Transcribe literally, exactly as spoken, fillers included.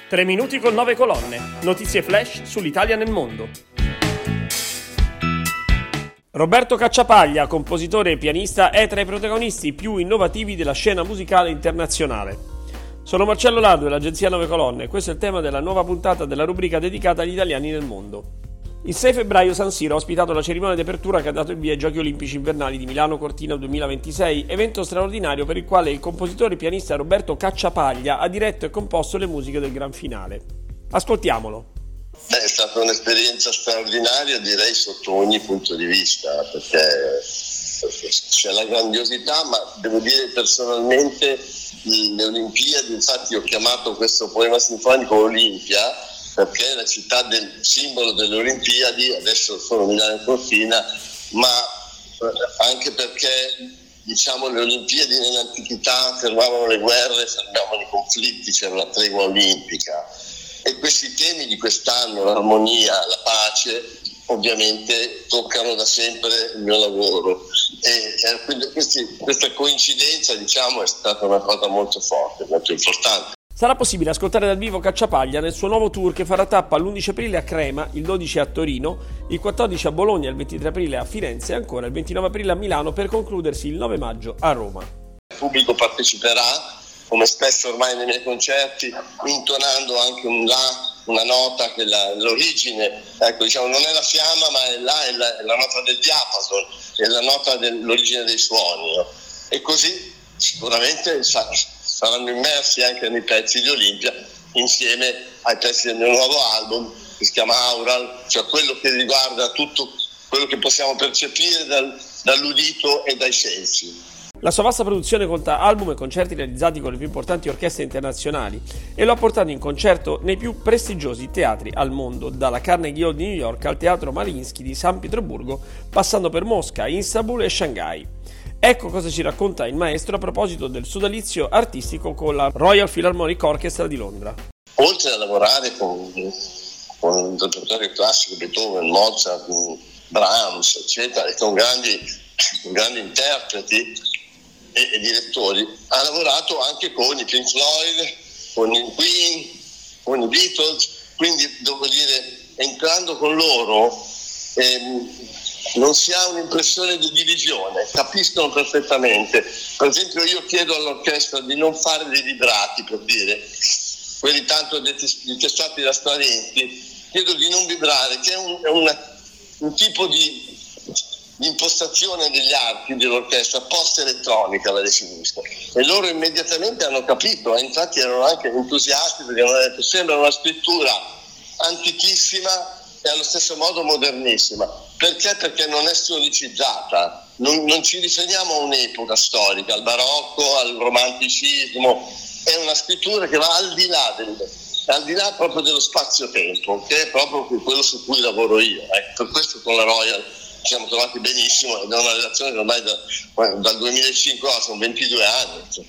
Tre minuti con nove colonne. Notizie flash sull'Italia nel mondo. Roberto Cacciapaglia, compositore e pianista, è tra i protagonisti più innovativi della scena musicale internazionale. Sono Marcello Lardo dell'agenzia Nove Colonne e questo è il tema della nuova puntata della rubrica dedicata agli italiani nel mondo. Il sei febbraio San Siro ha ospitato la cerimonia di apertura che ha dato il via ai Giochi Olimpici Invernali di Milano Cortina duemilaventisei, evento straordinario per il quale il compositore e pianista Roberto Cacciapaglia ha diretto e composto le musiche del gran finale. Ascoltiamolo. Beh, è stata un'esperienza straordinaria, direi sotto ogni punto di vista, perché c'è la grandiosità, ma devo dire personalmente le Olimpiadi, infatti ho chiamato questo poema sinfonico Olimpia, perché è la città del simbolo delle Olimpiadi, adesso sono Milano Cortina, ma anche perché diciamo le Olimpiadi nell'antichità fermavano le guerre, fermavano i conflitti, c'era la tregua olimpica. E questi temi di quest'anno, l'armonia, la pace, ovviamente toccano da sempre il mio lavoro. E, e quindi questi, questa coincidenza, diciamo, è stata una cosa molto forte, molto importante. Sarà possibile ascoltare dal vivo Cacciapaglia nel suo nuovo tour che farà tappa l'undici aprile a Crema, il dodici a Torino, il quattordici a Bologna, il ventitré aprile a Firenze e ancora il ventinove aprile a Milano per concludersi il nove maggio a Roma. Il pubblico parteciperà, come spesso ormai nei miei concerti, intonando anche un La, una nota che la, l'origine, ecco, diciamo, non è la fiamma, ma è La, è la, è la nota del diapason, è la nota dell'origine dei suoni. No? E così sicuramente sa, saranno immersi anche nei pezzi di Olimpia, insieme ai pezzi del mio nuovo album, che si chiama Aural, cioè quello che riguarda tutto quello che possiamo percepire dal, dall'udito e dai sensi. La sua vasta produzione conta album e concerti realizzati con le più importanti orchestre internazionali e lo ha portato in concerto nei più prestigiosi teatri al mondo, dalla Carnegie Hall di New York al Teatro Mariinsky di San Pietroburgo, passando per Mosca, Istanbul e Shanghai. Ecco cosa ci racconta il maestro a proposito del sodalizio artistico con la Royal Philharmonic Orchestra di Londra. Oltre a lavorare con, con il repertorio classico, Beethoven, Mozart, Brahms, eccetera, e con grandi, grandi interpreti e, e direttori, ha lavorato anche con i Pink Floyd, con i Queen, con i Beatles, quindi devo dire, entrando con loro ehm, non si ha un'impressione di divisione, capiscono perfettamente. Per esempio io chiedo all'orchestra di non fare dei vibrati, per dire, quelli tanto detestati da Straventi, chiedo di non vibrare, che è un, è una, un tipo di, di impostazione degli archi dell'orchestra post-elettronica, la definisco. E loro immediatamente hanno capito, e infatti erano anche entusiasti perché hanno detto sembra una scrittura antichissima e allo stesso modo modernissima. Perché? Perché non è storicizzata, non, non ci riferiamo a un'epoca storica, al barocco, al romanticismo, è una scrittura che va al di là, del, al di là proprio dello spazio-tempo, che è proprio quello su cui lavoro io. Eh. Per questo con la Royal ci siamo trovati benissimo ed è una relazione che ormai da, dal duemilacinque sono ventidue anni.